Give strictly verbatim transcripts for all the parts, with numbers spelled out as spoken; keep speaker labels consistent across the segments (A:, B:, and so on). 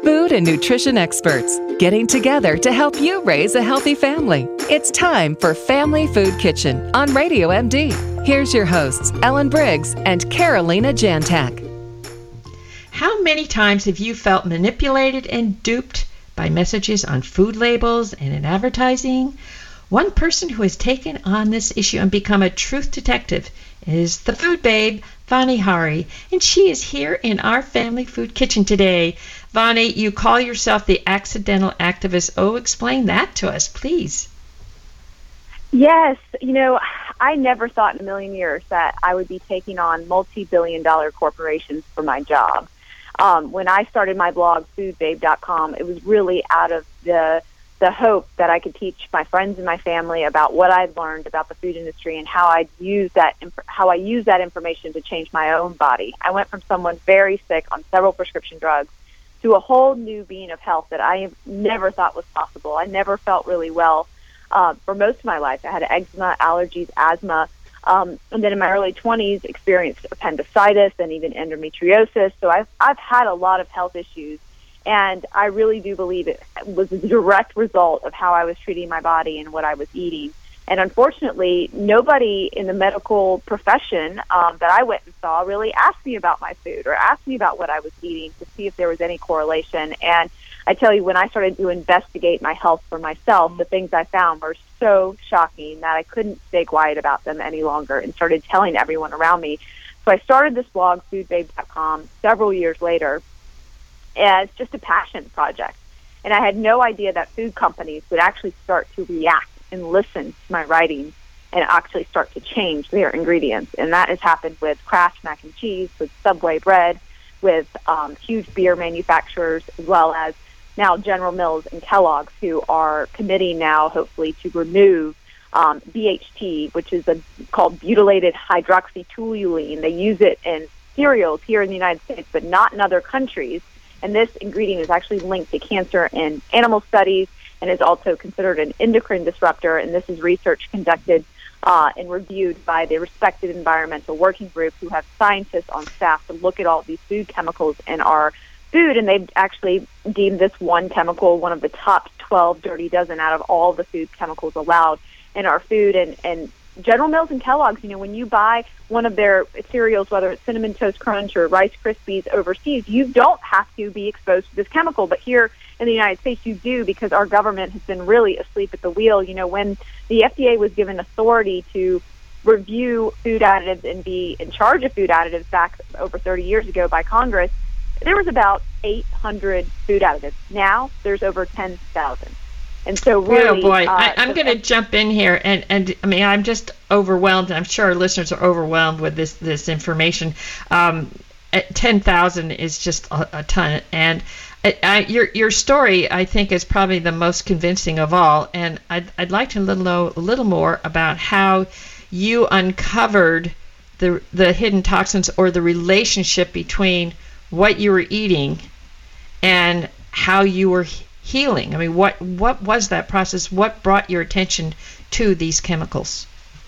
A: Food and nutrition experts getting together to help you raise a healthy family. It's time for Family Food Kitchen on Radio M D. Here's your hosts, Ellen Briggs and Carolina Jantak.
B: How many times have you felt manipulated and duped by messages on food labels and in advertising? One person who has taken on this issue and become a truth detective is the food babe, Vani Hari, and she is here in our Family Food Kitchen today. Vani, you call yourself the accidental activist. Oh, explain that to us, please.
C: Yes, you know, I never thought in a million years that I would be taking on multi-billion dollar corporations for my job. Um, when I started my blog, food babe dot com, it was really out of the the hope that I could teach my friends and my family about what I'd learned about the food industry and how I'd use that inf- how I use that information to change my own body. I went from someone very sick on several prescription drugs to a whole new being of health that I never thought was possible. I never felt really well uh, for most of my life. I had eczema, allergies, asthma, um, and then in my early twenties experienced appendicitis and even endometriosis. So I've I've had a lot of health issues. And I really do believe it was a direct result of how I was treating my body and what I was eating. And unfortunately, nobody in the medical profession um, that I went and saw really asked me about my food or asked me about what I was eating to see if there was any correlation. And I tell you, when I started to investigate my health for myself, the things I found were so shocking that I couldn't stay quiet about them any longer and started telling everyone around me. So I started this blog, food babe dot com, several years later, as just a passion project. And I had no idea that food companies would actually start to react and listen to my writing and actually start to change their ingredients. And that has happened with Kraft mac and cheese, with Subway bread, with um, huge beer manufacturers, as well as now General Mills and Kellogg's, who are committing now, hopefully, to remove um, B H T, which is a, called butylated hydroxytoluene. They use it in cereals here in the United States, but not in other countries. And this ingredient is actually linked to cancer in animal studies and is also considered an endocrine disruptor. And this is research conducted uh, and reviewed by the respected environmental working group, who have scientists on staff to look at all these food chemicals in our food. And they've actually deemed this one chemical one of the top twelve dirty dozen out of all the food chemicals allowed in our food. And, and General Mills and Kellogg's, you know, when you buy one of their cereals, whether it's Cinnamon Toast Crunch or Rice Krispies overseas, you don't have to be exposed to this chemical. But here in the United States, you do, because our government has been really asleep at the wheel. You know, when the F D A was given authority to review food additives and be in charge of food additives back over thirty years ago by Congress, there was about eight hundred food additives. Now there's over ten thousand. And so really,
B: oh boy,
C: uh,
B: I, I'm going to jump in here, and, and I mean, I'm just overwhelmed. I'm sure our listeners are overwhelmed with this this information. Um, ten thousand is just a, a ton, and I, I, your your story, I think, is probably the most convincing of all. And I'd I'd like to know a little more about how you uncovered the the hidden toxins, or the relationship between what you were eating and how you were healing. I mean, what what was that process? What brought your attention to these chemicals?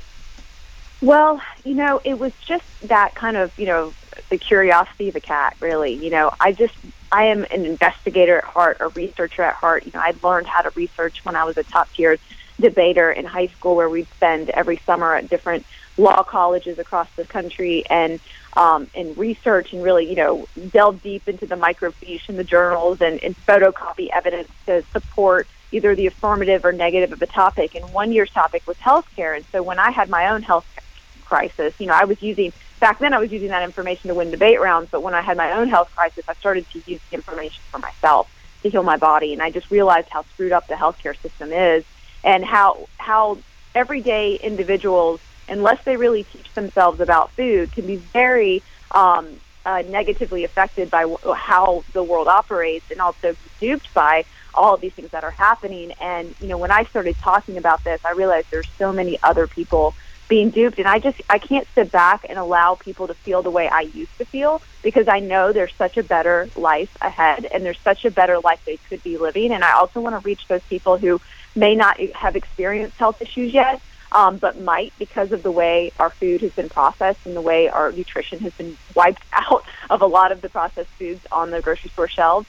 C: Well, you know, it was just that kind of, you know, the curiosity of a cat, really. You know, I just, I am an investigator at heart, a researcher at heart. You know, I learned how to research when I was a top-tier debater in high school, where we'd spend every summer at different law colleges across the country and um, and research and really, you know, delve deep into the microfiche in the journals and, and photocopy evidence to support either the affirmative or negative of a topic. And one year's topic was healthcare. And so when I had my own health crisis, you know, I was using, back then I was using that information to win debate rounds, but when I had my own health crisis, I started to use the information for myself to heal my body. And I just realized how screwed up the healthcare system is, and how how everyday individuals, unless they really teach themselves about food, can be very um, uh, negatively affected by w- how the world operates, and also duped by all of these things that are happening. And, you know, when I started talking about this, I realized there's so many other people being duped, and I just, I can't sit back and allow people to feel the way I used to feel, because I know there's such a better life ahead, and there's such a better life they could be living. And I also want to reach those people who may not have experienced health issues yet, um, but might, because of the way our food has been processed and the way our nutrition has been wiped out of a lot of the processed foods on the grocery store shelves.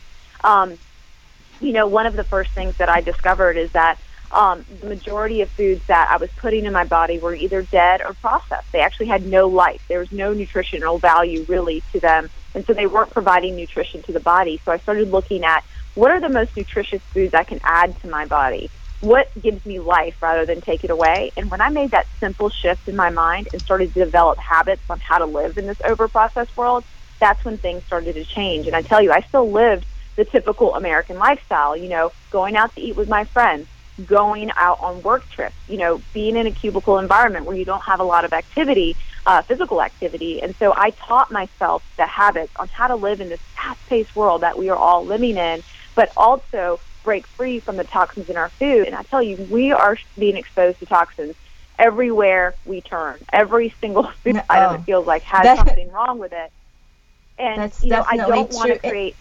C: Um, you know, one of the first things that I discovered is that um, the majority of foods that I was putting in my body were either dead or processed. They actually had no life. There was no nutritional value really to them, and so they weren't providing nutrition to the body. So I started looking at what are the most nutritious foods I can add to my body? What gives me life rather than take it away? And when I made that simple shift in my mind and started to develop habits on how to live in this overprocessed world, that's when things started to change. And I tell you, I still lived the typical American lifestyle, you know, going out to eat with my friends, going out on work trips, you know, being in a cubicle environment where you don't have a lot of activity, uh, physical activity. And so I taught myself the habits on how to live in this fast-paced world that we are all living in, but also break free from the toxins in our food. And I tell you, we are being exposed to toxins everywhere we turn. Every single food oh, item, it feels like, has that, something wrong with it. And,
D: that's
C: you know, I don't want to create...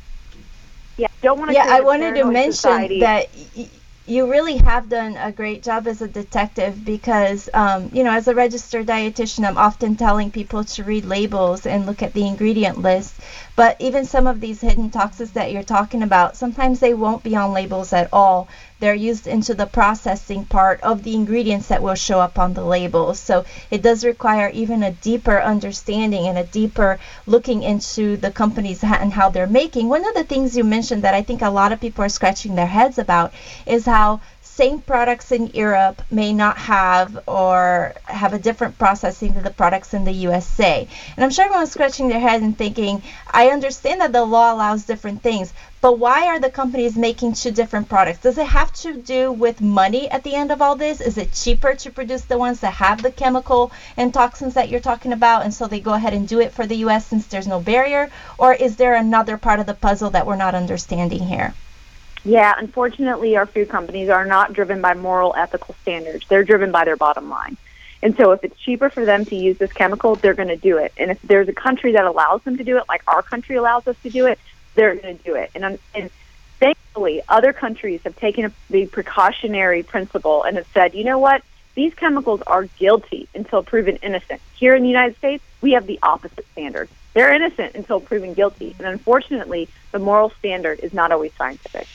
C: Yeah, don't want to
D: yeah, I wanted to mention
C: society.
D: that y- you really have done a great job as a detective because, um, you know, as a registered dietitian, I'm often telling people to read labels and look at the ingredient list. But even some of these hidden toxins that you're talking about, sometimes they won't be on labels at all. They're used into the processing part of the ingredients that will show up on the labels. So it does require even a deeper understanding and a deeper looking into the companies and how they're making. One of the things you mentioned that I think a lot of people are scratching their heads about is how same products in Europe may not have or have a different processing than the products in the U S A. And I'm sure everyone's scratching their head and thinking, I understand that the law allows different things, but why are the companies making two different products? Does it have to do with money at the end of all this? Is it cheaper to produce the ones that have the chemical and toxins that you're talking about, and so they go ahead and do it for the U S since there's no barrier? Or is there another part of the puzzle that we're not understanding here?
C: Yeah, unfortunately, our food companies are not driven by moral, ethical standards. They're driven by their bottom line. And so if it's cheaper for them to use this chemical, they're going to do it. And if there's a country that allows them to do it, like our country allows us to do it, they're going to do it. And, and thankfully, other countries have taken a, the precautionary principle and have said, you know what, these chemicals are guilty until proven innocent. Here in the United States, we have the opposite standard. They're innocent until proven guilty. And unfortunately, the moral standard is not always scientific.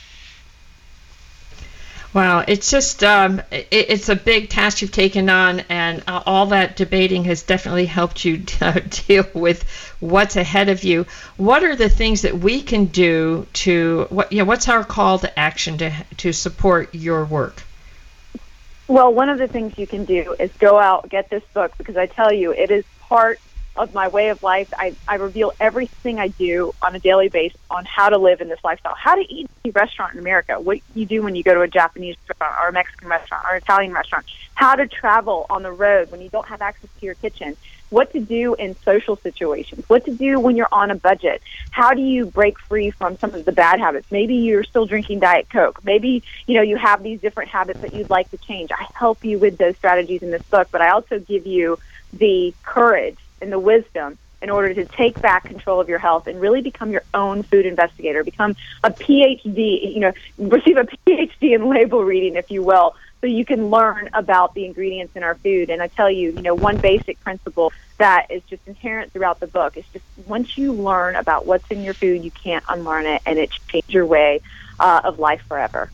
B: Wow, it's just, um, it, it's a big task you've taken on, and uh, all that debating has definitely helped you uh, deal with what's ahead of you. What are the things that we can do to, what, you know, what's our call to action to to support your work?
C: Well, one of the things you can do is go out, get this book, because I tell you, it is part of my way of life. I, I reveal everything I do on a daily basis on how to live in this lifestyle, how to eat in a restaurant in America, what you do when you go to a Japanese restaurant or a Mexican restaurant or an Italian restaurant, how to travel on the road when you don't have access to your kitchen, what to do in social situations, what to do when you're on a budget, how do you break free from some of the bad habits. Maybe you're still drinking Diet Coke. Maybe, you know, you have these different habits that you'd like to change. I help you with those strategies in this book, but I also give you the courage and the wisdom in order to take back control of your health and really become your own food investigator, become a P H D, you know, receive a P H D in label reading, if you will, so you can learn about the ingredients in our food. And I tell you, you know, one basic principle that is just inherent throughout the book is just once you learn about what's in your food, you can't unlearn it, and it changes your way uh, of life forever.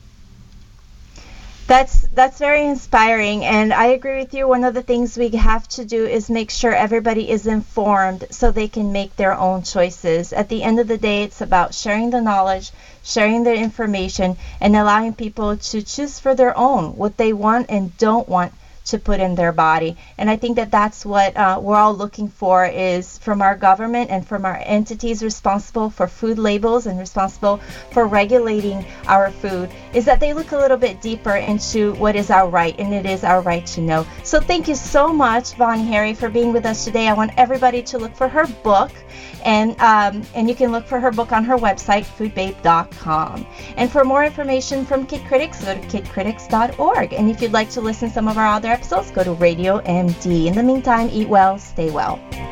D: That's that's very inspiring, and I agree with you. One of the things we have to do is make sure everybody is informed so they can make their own choices. At the end of the day, it's about sharing the knowledge, sharing the information, and allowing people to choose for their own what they want and don't want to put in their body. And I think that that's what uh, we're all looking for, is from our government and from our entities responsible for food labels and responsible for regulating our food, is that they look a little bit deeper into what is our right, and it is our right to know. So thank you so much, Vaughn Harry, for being with us today. I want everybody to look for her book, and um, and you can look for her book on her website, food babe dot com. And for more information from Kid Critics, go to kid critics dot org. And if you'd like to listen to some of our other episodes, go to Radio M D. In the meantime, eat well, stay well.